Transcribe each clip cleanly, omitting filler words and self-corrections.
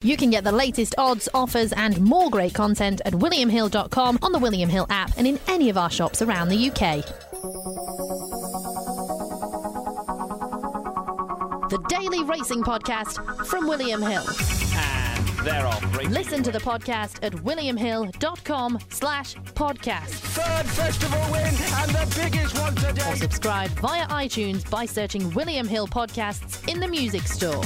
You can get the latest odds, offers and more great content at williamhill.com, on the William Hill app and in any of our shops around the UK. The Daily Racing Podcast from William Hill. And they're off. Listen to the podcast at williamhill.com/podcast. Third festival win and the biggest one today. Or subscribe via iTunes by searching William Hill Podcasts in the music store.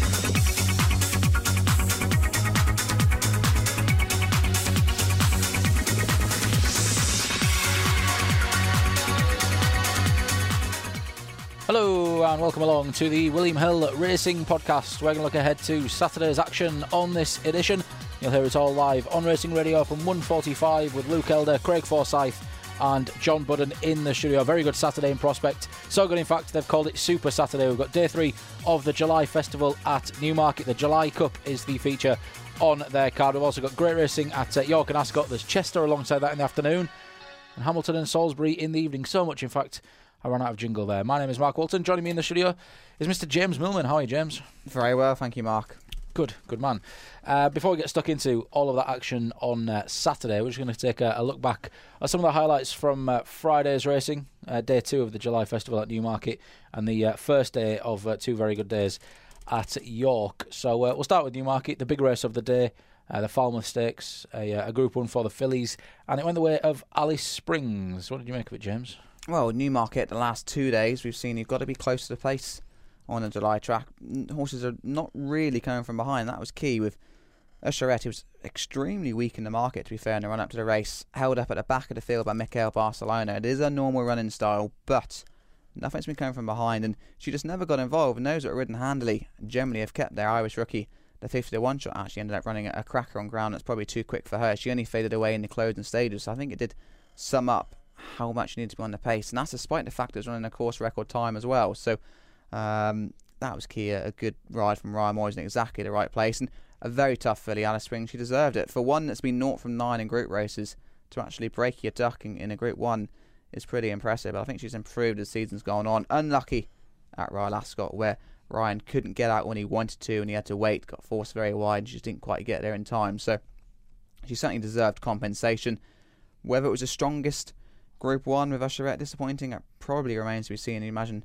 Hello and welcome along to the William Hill Racing Podcast. We're going to look ahead to Saturday's action on this edition. You'll hear it all live on Racing Radio from 1:45 with Luke Elder, Craig Forsyth and John Budden in the studio. A very good Saturday in prospect. So good, in fact, they've called it Super Saturday. We've got day 3 of the July Festival at Newmarket. The July Cup is the feature on their card. We've also got great racing at York and Ascot. There's Chester alongside that in the afternoon, and Hamilton and Salisbury in the evening. So much, in fact, I ran out of jingle there. My name is Mark Walton. Joining me in the studio is Mr. James Millman. How are you, James? Very well, thank you, Mark. Good man. Before we get stuck into all of that action on Saturday, we're just going to take a look back at some of the highlights from Friday's racing, day 2 of the July Festival at Newmarket, and the first day of 2 very good days at York. So we'll start with Newmarket, the big race of the day, the Falmouth Stakes, a Group 1 for the fillies, and it went the way of Alice Springs. What did you make of it, James? Well, Newmarket, the last 2 days, we've seen you've got to be close to the pace on the July track. Horses are not really coming from behind. That was key with Usherette, who was extremely weak in the market, to be fair, in the run-up to the race. Held up at the back of the field by Michael Barcelona. It is a normal running style, but nothing's been coming from behind, and she just never got involved. And those that are ridden handily generally have kept their Irish rookie. The 50-1 shot actually ended up running a cracker on ground that's probably too quick for her. She only faded away in the closing stages, so I think it did sum up how much you need to be on the pace, and that's despite the fact it's running a course record time as well. So that was key. A good ride from Ryan Moyes in exactly the right place, and a very tough filly, Alice Springs. She deserved it. For one that's been 0 from 9 in group races, to actually break your duck in a Group 1 is pretty impressive. I think she's improved as the season's gone on. Unlucky at Royal Ascot, where Ryan couldn't get out when he wanted to and he had to wait, got forced very wide and she just didn't quite get there in time. So she certainly deserved compensation. Whether it was the strongest Group 1 with Usherette disappointing, it probably remains to be seen. You imagine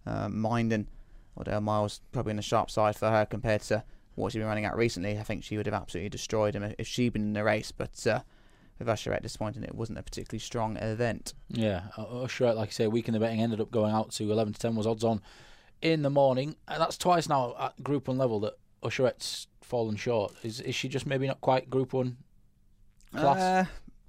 Minden or Dale Miles probably on the sharp side for her compared to what she's been running at recently. I think she would have absolutely destroyed him if she'd been in the race, but with Usherette disappointing, it wasn't a particularly strong event. Yeah, Usherette, like I say, weak in the betting, ended up going out to 11 to 10, was odds on in the morning, and that's twice now at Group 1 level that Usherette's fallen short. Is she just maybe not quite Group 1 class?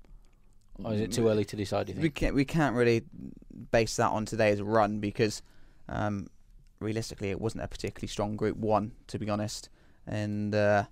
Or is it too early to decide, do you think? We can't really base that on today's run because realistically it wasn't a particularly strong Group 1, to be honest. And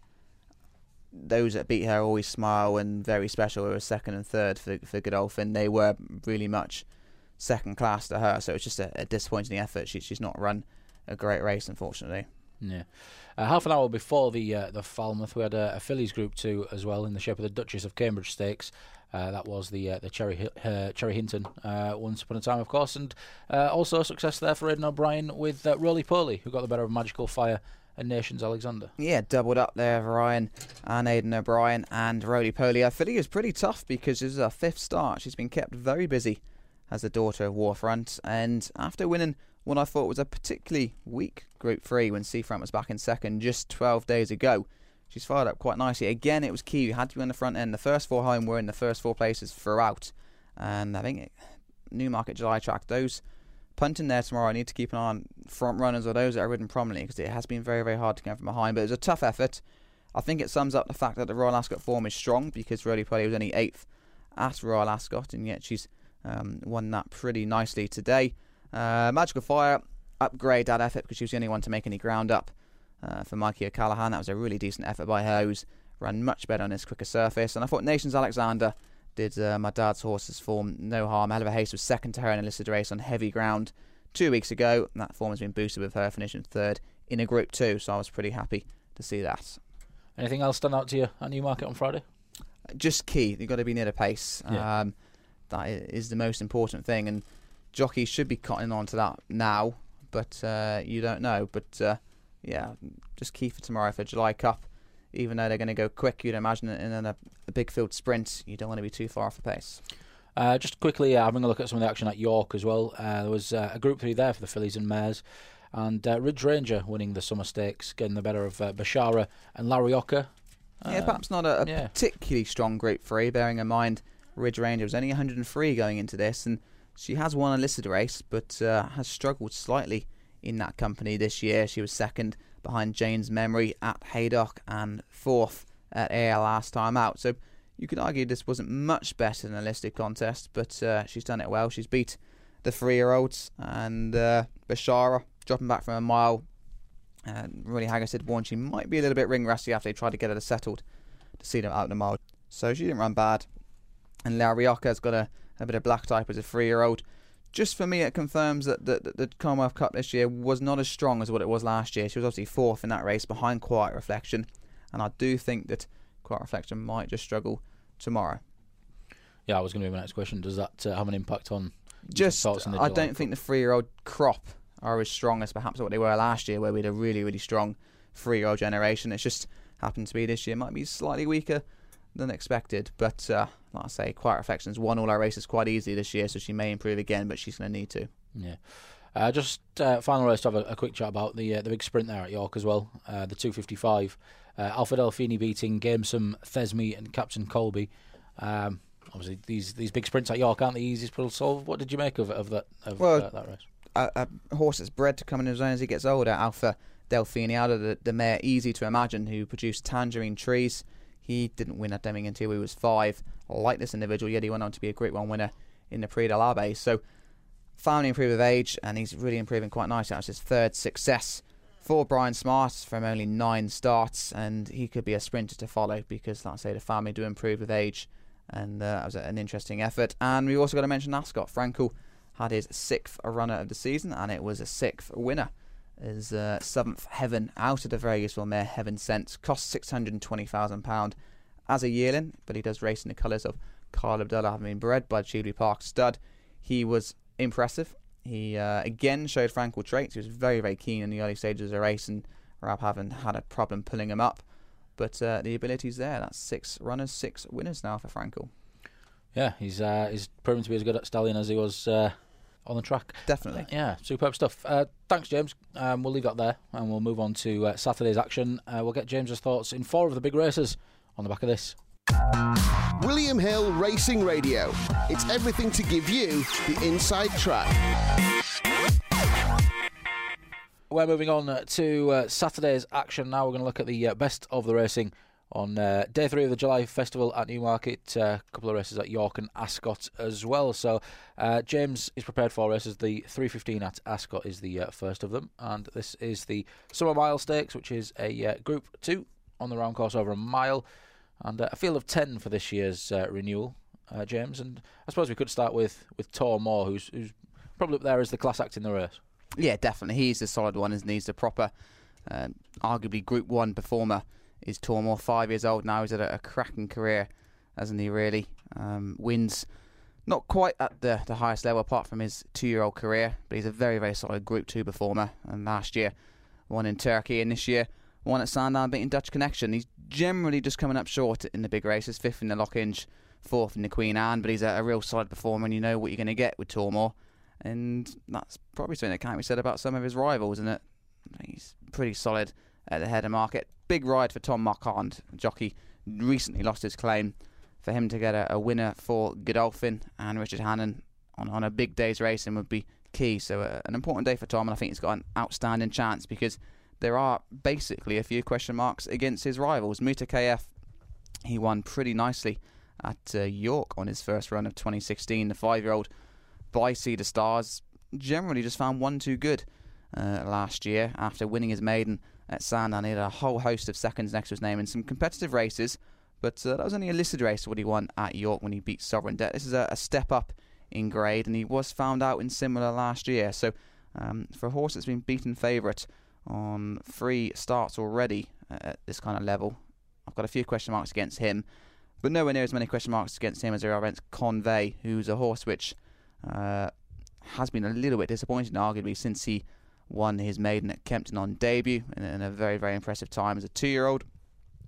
those that beat her always smile and very special. It was second and third for Godolphin. They were really much second class to her, so it's just a disappointing effort. She's not run a great race, unfortunately. Yeah. Half an hour before the Falmouth, we had a fillies Group 2 as well in the shape of the Duchess of Cambridge Stakes. That was the Cherry Hinton once upon a time, of course, and also success there for Aidan O'Brien with Roly Poly, who got the better of Magical Fire and Nations Alexander. Yeah, doubled up there for Ryan and Aidan O'Brien and Roly Poly. Her filly is pretty tough because this is her 5th start. She's been kept very busy as the daughter of Warfront, and after winning what I thought was a particularly weak Group 3 when Seafront was back in second just 12 days ago, she's fired up quite nicely. Again, it was key. You had to be on the front end. The first 4 home were in the first 4 places throughout. And I think Newmarket July track, those punting there tomorrow, I need to keep an eye on front runners or those that are ridden prominently because it has been very, very hard to come from behind. But it was a tough effort. I think it sums up the fact that the Royal Ascot form is strong because Roly Poly was only 8th at Royal Ascot, and yet she's won that pretty nicely today. Magical Fire, upgrade that effort because she was the only one to make any ground up for Mikey O'Callaghan. That was a really decent effort by her, who's ran much better on this quicker surface. And I thought Nations Alexander did my dad's horse's form no harm. Hell of a Haste was second to her in a listed race on heavy ground 2 weeks ago, and that form has been boosted with her finishing 3rd in a Group 2, so I was pretty happy to see that. Anything else stand out to you at Newmarket on Friday? Just key, you've got to be near the pace. Yeah. That is the most important thing, and jockeys should be cottoning on to that now, but you don't know. But yeah, just key for tomorrow for July Cup even though they're going to go quick, you'd imagine in a big field sprint, you don't want to be too far off the pace. Just quickly having a look at some of the action at York as well. There was a Group 3 there for the fillies and mares, and Ridge Ranger winning the Summer Stakes, getting the better of Bashara and Larioka. Perhaps not a particularly strong Group 3, bearing in mind Ridge Ranger was only 103 going into this, and she has won a listed race, but has struggled slightly in that company this year. She was second behind Jane's Memory at Haydock and fourth at AL last time out. So you could argue this wasn't much better than a listed contest, but she's done it well. She's beat the 3-year-olds, and Bashara dropping back from a mile. Really, Haggis had warned she might be a little bit ring rusty after they tried to get her settled to see them out in the mile. So she didn't run bad. And Larioka's got a bit of black type as a 3-year-old. Just for me, it confirms that the Commonwealth Cup this year was not as strong as what it was last year. She was obviously fourth in that race behind Quiet Reflection, and I do think that Quiet Reflection might just struggle tomorrow. Yeah, I was going to be my next question. Does that have an impact on just? I don't think Cup? the 3-year-old crop are as strong as perhaps what they were last year, where we had a really, really strong 3-year-old generation. It's just happened to be this year might be slightly weaker than expected, but like I say, Quiet Reflection's won all our races quite easily this year, so she may improve again, but she's going to need to. Yeah. Just final race to have a quick chat about the big sprint there at York as well. The 255. Alfred Elfini beating Gamesome, Thesme and Captain Colby. Obviously, these big sprints at York aren't the easiest to solve. What did you make of that race? A horse that's bred to come in his own as he gets older. Alpha Delfini, out of the mare Easy to Imagine, who produced Tangerine Trees. He didn't win at Deming until he was 5. Like this individual, yet he went on to be a Group 1 winner in the Prix de l'Abbé. So, finally improved with age, and he's really improving quite nicely. That's his 3rd success for Brian Smart from only 9 starts, and he could be a sprinter to follow because, like I say, the family do improve with age, and that was an interesting effort. And we've also got to mention Ascot. Frankel had his 6th runner of the season, and it was a 6th winner. His 7th Heaven out of the very useful mare Heaven Sent, cost £620,000 as a yearling, but he does race in the colours of Kyle Abdullah, having been bred by Cheveley Park stud. He was impressive. He again showed Frankel traits. He was very, very keen in the early stages of the race, and Rab haven't had a problem pulling him up, but the ability's there. That's 6 runners, 6 winners now for Frankel. Yeah, he's proven to be as good at stallion as he was on the track. Definitely. Yeah, superb stuff. Thanks, James. We'll leave that there, and we'll move on to Saturday's action. We'll get James's thoughts in 4 of the big races on the back of this. William Hill Racing Radio. It's everything to give you the inside track. We're moving on to Saturday's action now. We're going to look at the best of the racing on day 3 of the July Festival at Newmarket. A couple of races at York and Ascot as well. So James is prepared for races. The 3:15 at Ascot is the first of them, and this is the Summer Mile Stakes, which is a Group 2 on the round course over a mile, and a field of 10 for this year's renewal, James. And I suppose we could start with Tor Moore, who's probably up there as the class act in the race. Yeah, definitely. He's the solid one, isn't he? He's the proper, arguably Group 1 performer. Is Tor Moore, 5 years old now. He's had a cracking career, hasn't he, really? Wins not quite at the highest level apart from his 2-year-old career, but he's a very, very solid Group 2 performer. And last year, won in Turkey, and this year, won at Sandown, beating Dutch Connection. He's generally just coming up short in the big races, 5th in the Lockinge, 4th in the Queen Anne, but he's a real solid performer, and you know what you're going to get with Tor Moore. And that's probably something that can't be said about some of his rivals, isn't it? He's pretty solid at the head of market. Big ride for Tom Marquand. Jockey recently lost his claim. For him to get a winner for Godolphin and Richard Hannon on a big day's racing would be key. So an important day for Tom, and I think he's got an outstanding chance because there are basically a few question marks against his rivals. Muta KF, he won pretty nicely at York on his first run of 2016. The 5-year-old by Cedar Stars generally just found one too good last year after winning his maiden at Sandown. He had a whole host of seconds next to his name in some competitive races, but that was only a listed race what he won at York when he beat Sovereign Debt. This is a step up in grade, and he was found out in similar last year. So for a horse that's been beaten favourite on 3 starts already at this kind of level, I've got a few question marks against him, but nowhere near as many question marks against him as there are against Convey, who's a horse which has been a little bit disappointing, arguably, since he won his maiden at Kempton on debut in a very, very impressive time as a 2-year-old.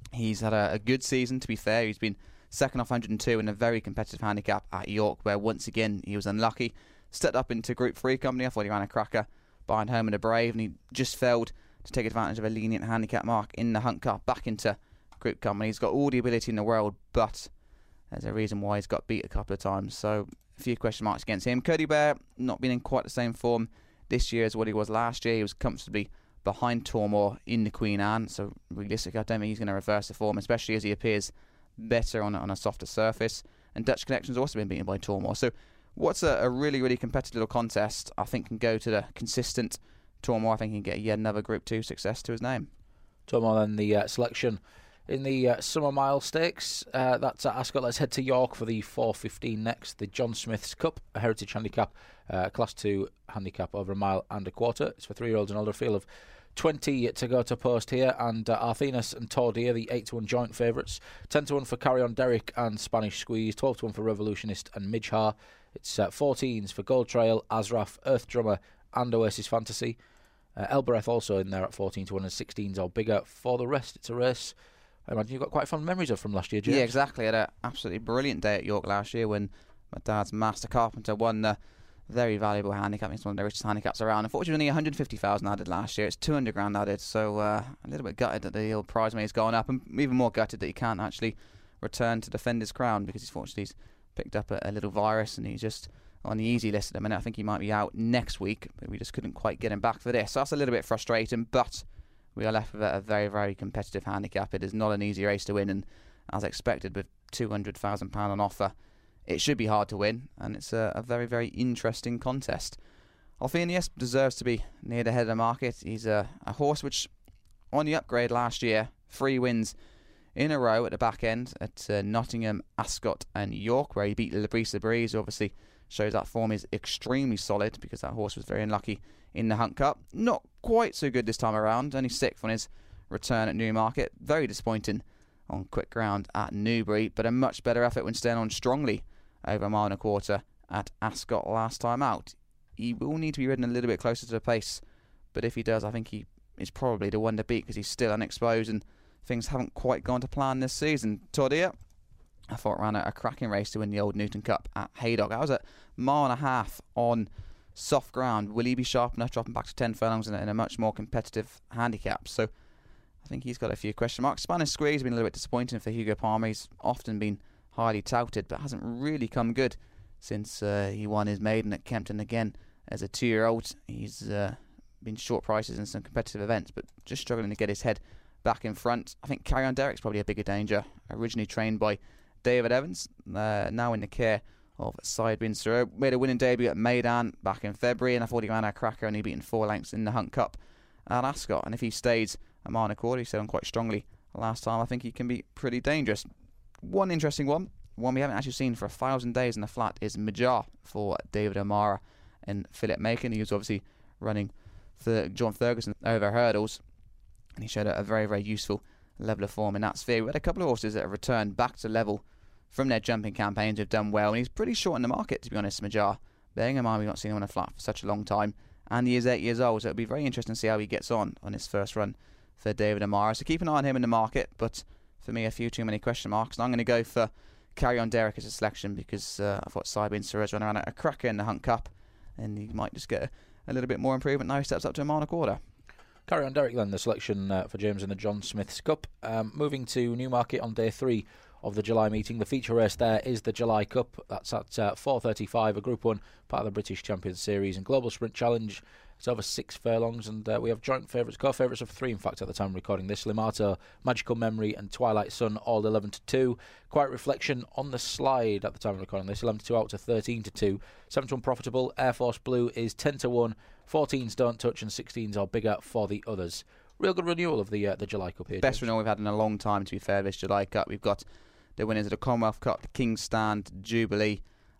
He's had a good season, to be fair. He's been second off 102 in a very competitive handicap at York, where once again he was unlucky. Stepped up into Group 3 company. I thought he ran a cracker behind Home of the Brave, and he just failed to take advantage of a lenient handicap mark in the Hunt Cup back into Group company. He's got all the ability in the world, but there's a reason why he's got beat a couple of times. So a few question marks against him. Cody Bear not been in quite the same form this year as what he was last year. He was comfortably behind Tormore in the Queen Anne, so realistically I don't think he's going to reverse the form, especially as he appears better on a softer surface. And Dutch Connection's also been beaten by Tormore. So what's a really, really competitive little contest, I think can go to the consistent Tormore. I think he can get yet another Group 2 success to his name. Tormore then the selection in the Summer Mile Stakes. That's at Ascot. Let's head to York for the 4:15 next. The John Smith's Cup, a heritage handicap, Class 2 handicap over a mile and a quarter. It's for 3-year-olds and older. Field of 20 to go to post here, and Arthenas and Tordia, the 8-1 joint favourites. 10-1 for Carry On Derrick and Spanish Squeeze. 12-1 for Revolutionist and Midjar. It's 14s for Gold Trail, Azraf, Earth Drummer and Oasis Fantasy. Elbereth also in there at 14-1 and 16s or bigger. For the rest, it's a race I imagine you've got quite fond memories of from last year, James. Yeah, exactly. I had an absolutely brilliant day at York last year when my dad's Master Carpenter won the very valuable handicap. It's one of the richest handicaps around. Unfortunately, only 150,000 added last year. It's 200 grand added, so a little bit gutted that the old prize money's gone up, and even more gutted that he can't actually return to defend his crown, because he's picked up a little virus and he's just on the easy list at the minute. I think he might be out next week, but we just couldn't quite get him back for this. So that's a little bit frustrating, but we are left with a very, very competitive handicap. It is not an easy race to win, and as expected, with £200,000 on offer, it should be hard to win, and it's a very, very interesting contest. Alphenius deserves to be near the head of the market. He's a horse which, on the upgrade last year, 3 wins in a row at the back end at Nottingham, Ascot and York, where he beat Labrise Breeze. Obviously shows that form is extremely solid, because that horse was very unlucky in the Hunt Cup. Not quite so good this time around, only 6th on his return at Newmarket. Very disappointing on quick ground at Newbury, but a much better effort when staying on strongly over a mile and a quarter at Ascot last time out. He will need to be ridden a little bit closer to the pace, but if he does, I think he is probably the one to beat, because he's still unexposed and things haven't quite gone to plan this season. Tordia, I thought, ran a cracking race to win the Old Newton Cup at Haydock. That was a mile and a half on soft ground. Will he be sharp enough, dropping back to 10 furlongs in a much more competitive handicap? So I think he's got a few question marks. Spanish Squeeze has been a little bit disappointing for Hugo Palmer. He's often been highly touted, but hasn't really come good since he won his maiden at Kempton again as a 2-year-old. He's been short prices in some competitive events, but just struggling to get his head back in front. I think Carry On Derrick's probably a bigger danger. Originally trained by David Evans, now in the care of Syed Bin Suroor. Made a winning debut at Meydan back in February, and I thought he ran a cracker, and he beaten 4 lengths in the Hunt Cup at Ascot. And if he stays a mile and a quarter, he stayed on quite strongly last time, I think he can be pretty dangerous. One interesting one we haven't actually seen for 1,000 days in the flat, is Midjar for David O'Mara and Philip Macon. He was obviously running for John Ferguson over hurdles, and he showed a very, very useful level of form in that sphere. We had a couple of horses that have returned back to level from their jumping campaigns, have done well, and he's pretty short in the market, to be honest, Midjar. Bearing in mind we've not seen him on a flat for such a long time, and he is 8 years old, so it'll be very interesting to see how he gets on his first run for David O'Mara. So keep an eye on him in the market, but for me, a few too many question marks, and I'm going to go for Carry On Derrick as a selection, because I thought Syed Bin Suroor's run around a cracker in the Hunt Cup, and he might just get a little bit more improvement now he steps up to a mile and a quarter. Carry On Derrick then, the selection for James in the John Smith's Cup. Moving to Newmarket on day 3 of the July meeting. The feature race there is the July Cup. That's at 4:35, a Group 1, part of the British Champions Series and Global Sprint Challenge. It's over 6 furlongs, and we have joint favourites, co-favourites of 3, in fact, at the time of recording this. Limato, Magical Memory and Twilight Sun, all 11-2. Quiet Reflection on the slide at the time of recording this, 11-2 out to 13-2. 7-1 Profitable. Air Force Blue is 10-1. 14s Don't Touch and 16s are bigger for the others. Real good renewal of the July Cup here. Best James. renewal we've had in a long time, to be fair, this July Cup. We've got the winners of the Commonwealth Cup, the King's Stand, Jubilee,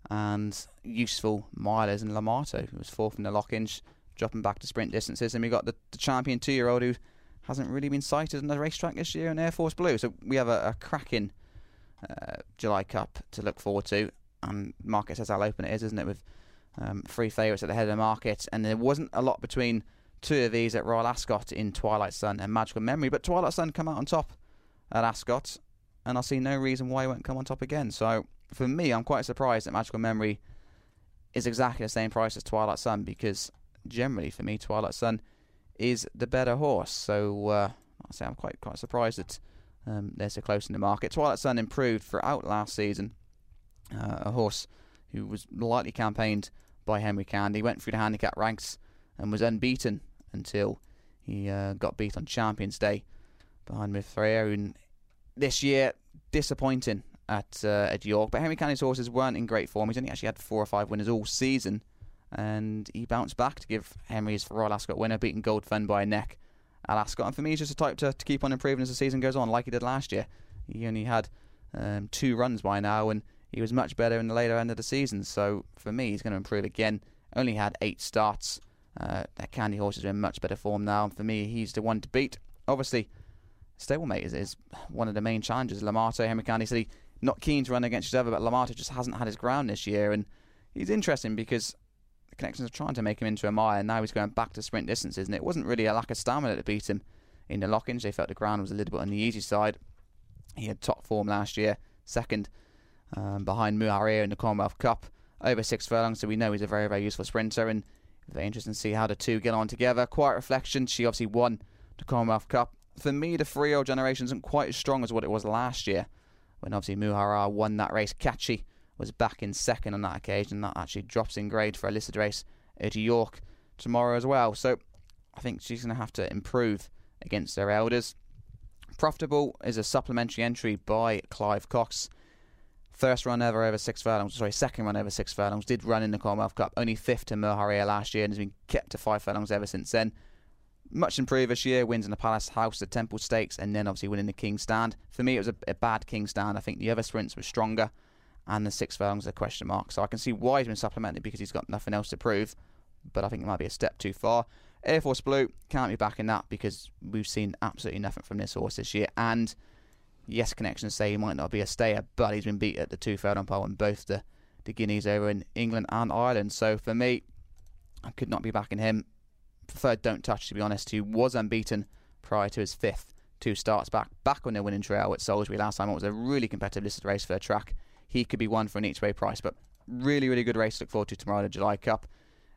and useful milers in Limato, who was 4th in the Lockinge, dropping back to sprint distances. And we got the champion 2-year-old who hasn't really been sighted on the racetrack this year in Air Force Blue. So we have a cracking July Cup to look forward to. And market says how open it is, isn't it, with 3 favourites at the head of the market. And there wasn't a lot between 2 of these at Royal Ascot in Twilight Sun and Magical Memory. But Twilight Sun come out on top at Ascot, and I see no reason why he won't come on top again. So for me, I'm quite surprised that Magical Memory is exactly the same price as Twilight Sun, because generally for me Twilight Sun is the better horse. So I say I'm quite surprised that they're so close in the market. Twilight Sun improved throughout last season. A horse who was lightly campaigned by Henry Candy, went through the handicap ranks and was unbeaten until he got beat on Champions Day behind Mithraea. And this year, disappointing at York. But Henry Candy's horses weren't in great form. He's only actually had 4 or 5 winners all season, and he bounced back to give Henry his Royal Ascot winner, beating Gold Fund by a neck at Ascot. And for me, he's just a type to keep on improving as the season goes on, like he did last year. He only had 2 runs by now, and he was much better in the later end of the season. So for me, he's going to improve again. Only had 8 starts. That Candy horse is in much better form now, and for me, he's the one to beat. Obviously, stablemate is one of the main challenges. Lamato, Henry Candy said he's not keen to run against each other, but Lamato just hasn't had his ground this year, and he's interesting because the connections are trying to make him into a mile, and now he's going back to sprint distances, and it wasn't really a lack of stamina that beat him in the lock-ins. They felt the ground was a little bit on the easy side. He had top form last year, second behind Muharia in the Commonwealth Cup, over 6 furlongs, so we know he's a very, very useful sprinter, and very interesting to see how the two get on together. Quiet Reflection, she obviously won the Commonwealth Cup. For me, the 3-year-old generation isn't quite as strong as what it was last year, when obviously Muharia won that race. Catchy was back in second on that occasion. That actually drops in grade for a listed race at York tomorrow as well. So I think she's going to have to improve against their elders. Profitable is a supplementary entry by Clive Cox. First run ever over 6 furlongs. Sorry, second run over 6 furlongs. Did run in the Commonwealth Cup. Only 5th to Muharia last year and has been kept to 5 furlongs ever since then. Much improved this year. Wins in the Palace House, the Temple Stakes, and then obviously winning the King's Stand. For me, it was a bad King's Stand. I think the other sprints were stronger, and the 6 furlongs are a question mark. So I can see why he's been supplemented, because he's got nothing else to prove. But I think it might be a step too far. Air Force Blue, can't be backing that, because we've seen absolutely nothing from this horse this year. And yes, connections say he might not be a stayer, but he's been beat at the 2 furlong pole in both the Guineas over in England and Ireland. So for me, I could not be backing him. Preferred Don't Touch, to be honest, who was unbeaten prior to his 5th 2 starts back on the winning trail at Salisbury last time. It was a really competitive listed race for a track. He could be one for an each way price, but really, really good race to look forward to tomorrow, the July Cup.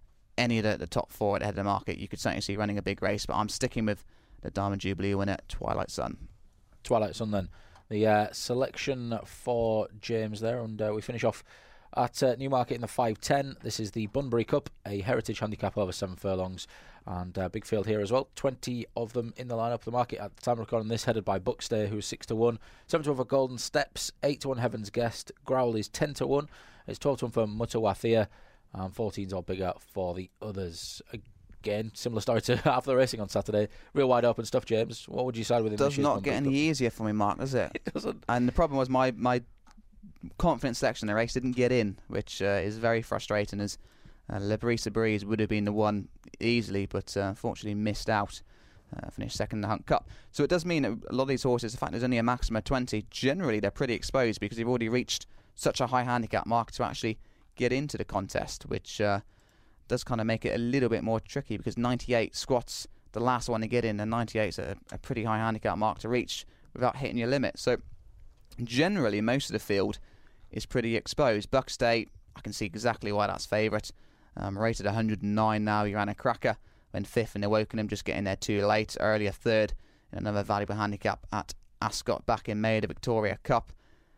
Any of the top 4 at the head of the market, you could certainly see running a big race, but I'm sticking with the Diamond Jubilee winner, Twilight Sun. Twilight Sun then. The selection for James there, and we finish off at Newmarket in the 5.10. This is the Bunbury Cup, a heritage handicap over 7 furlongs, and big field here as well. 20 of them in the lineup. The market at the time of recording this headed by Buckstay, who's 6-1. 7-1 for Golden Steps, 8-1 Heaven's Guest. Growl is 10-1. It's 12-1 for Mutawathia, and 14's all bigger for the others. Again, similar story to half the racing on Saturday. Real wide open stuff, James. What would you side with? It does not get any easier for me, Mark, does it? It doesn't. And the problem was my confident selection in the race didn't get in, which is very frustrating, as Labrisa Breeze would have been the one easily, but unfortunately missed out. Finished second in the Hunt Cup. So it does mean that a lot of these horses, the fact there's only a maximum of 20, generally they're pretty exposed, because they've already reached such a high handicap mark to actually get into the contest, which does kind of make it a little bit more tricky, because 98 squats, the last one to get in, and 98 is a pretty high handicap mark to reach without hitting your limit. So generally most of the field is pretty exposed. Buckstay, I can see exactly why that's favourite. Rated 109 now. He ran a cracker, went 5th in the Wokenham, just getting there too late. Earlier 3rd in another valuable handicap at Ascot back in May, the Victoria Cup.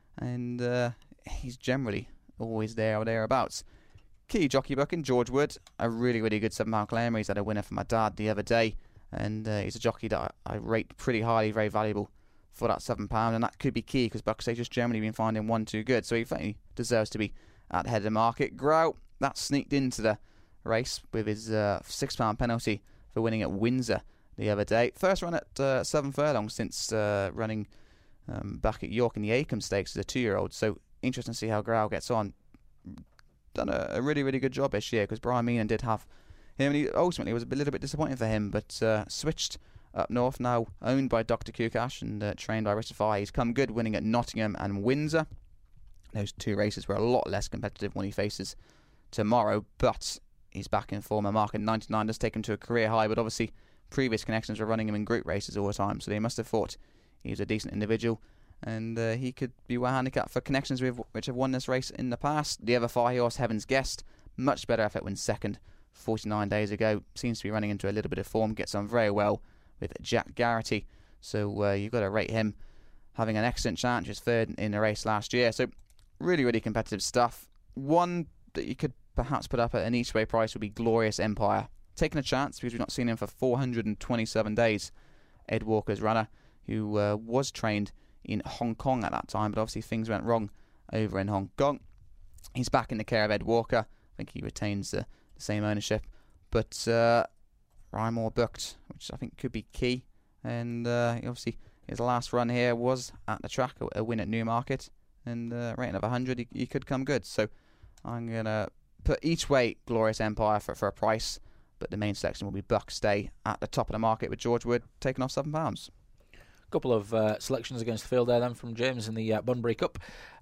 And he's generally always there or thereabouts. Key jockey booking, George Wood, a really, really good £7 claimer. He's had a winner for my dad the other day, and he's a jockey that I rate pretty highly, very valuable for that £7, and that could be key, because Buckstay's just generally been finding 1 too good, so he deserves to be at the head of the market. Grout, that sneaked into the race with his £6 penalty for winning at Windsor the other day. First run at 7 furlongs since running back at York in the Acomb Stakes as a 2-year-old, so interesting to see how Grout gets on. Done a really, really good job this year, because Brian Meenan did have him, and he ultimately was a little bit disappointing for him, but switched up north, now owned by Dr. Kukash and trained by Richard Fye. He's come good, winning at Nottingham and Windsor. Those 2 races were a lot less competitive when he faces tomorrow, but he's back in form. A mark at 99 does take him to a career high, but obviously previous connections were running him in group races all the time, so they must have thought He's a decent individual, and he could be well handicapped for connections with which have won this race in the past. The other 5-horse, Heaven's Guest, much better effort, wins second 49 days ago. Seems to be running into a little bit of form, gets on very well with Jack Garrity. So you've got to rate him, having an excellent chance. He was third in the race last year. So really, really competitive stuff. One that you could perhaps put up at an each way price would be Glorious Empire. Taking a chance because we've not seen him for 427 days. Ed Walker's runner, who was trained in Hong Kong at that time, but obviously things went wrong over in Hong Kong. He's back in the care of Ed Walker. I think he retains the same ownership. But Ryan Moore booked, which I think could be key. And obviously his last run here was at the track, a win at Newmarket. And rating of 100, he could come good. So I'm going to put each way Glorious Empire for a price. But the main selection will be Buck Stay at the top of the market with George Wood taking off £7. Couple of selections against the field there then from James in the Bunbury Cup.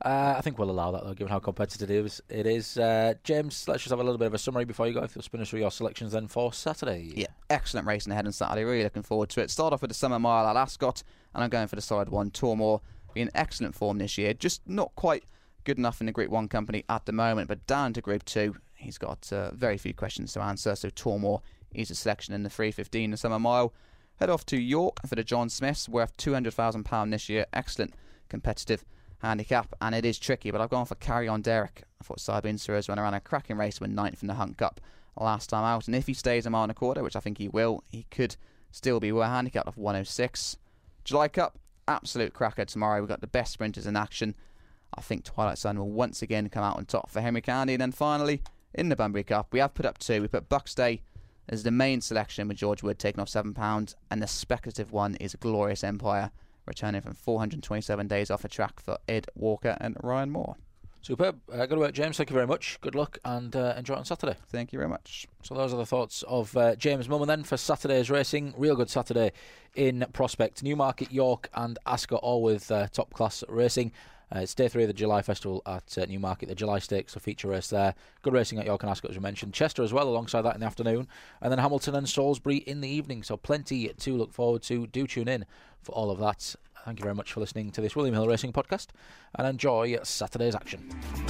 I think we'll allow that though, given how competitive it is. James, let's just have a little bit of a summary before you go. If you'll spin us through your selections then for Saturday. Yeah, excellent racing ahead on Saturday. Really looking forward to it. Start off with the Summer Mile at Ascot, and I'm going for the solid one. Tormore in excellent form this year. Just not quite good enough in the Group 1 company at the moment, but down to Group 2. He's got very few questions to answer, so Tormore is a selection in the 3:15, the Summer Mile. Head off to York for the John Smiths, worth £200,000 this year. Excellent competitive handicap, and it is tricky, but I've gone for Carry On Derek. I thought Cyber Insurers ran around a cracking race, went 9th in the Hunt Cup last time out, and if he stays a mile and a quarter, which I think he will, he could still be well handicapped off 106. July Cup, absolute cracker tomorrow. We've got the best sprinters in action. I think Twilight Sun will once again come out on top for Henry Candy, and then finally, in the Bunbury Cup, we have put up two. We put Buck Stay as the main selection with George Wood taking off £7, and the speculative one is Glorious Empire, returning from 427 days off a track for Ed Walker and Ryan Moore. Superb. Good work, James. Thank you very much. Good luck and enjoy it on Saturday. Thank you very much. So those are the thoughts of James Mulman then for Saturday's racing. Real good Saturday in Prospect. Newmarket, York and Ascot, all with top class racing. It's day 3 of the July Festival at Newmarket. The July Stakes, a feature race there. Good racing at York and Ascot, as we mentioned. Chester as well, alongside that in the afternoon. And then Hamilton and Salisbury in the evening. So plenty to look forward to. Do tune in for all of that. Thank you very much for listening to this William Hill Racing podcast, and enjoy Saturday's action.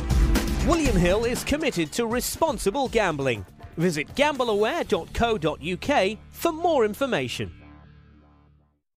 William Hill is committed to responsible gambling. Visit gambleaware.co.uk for more information.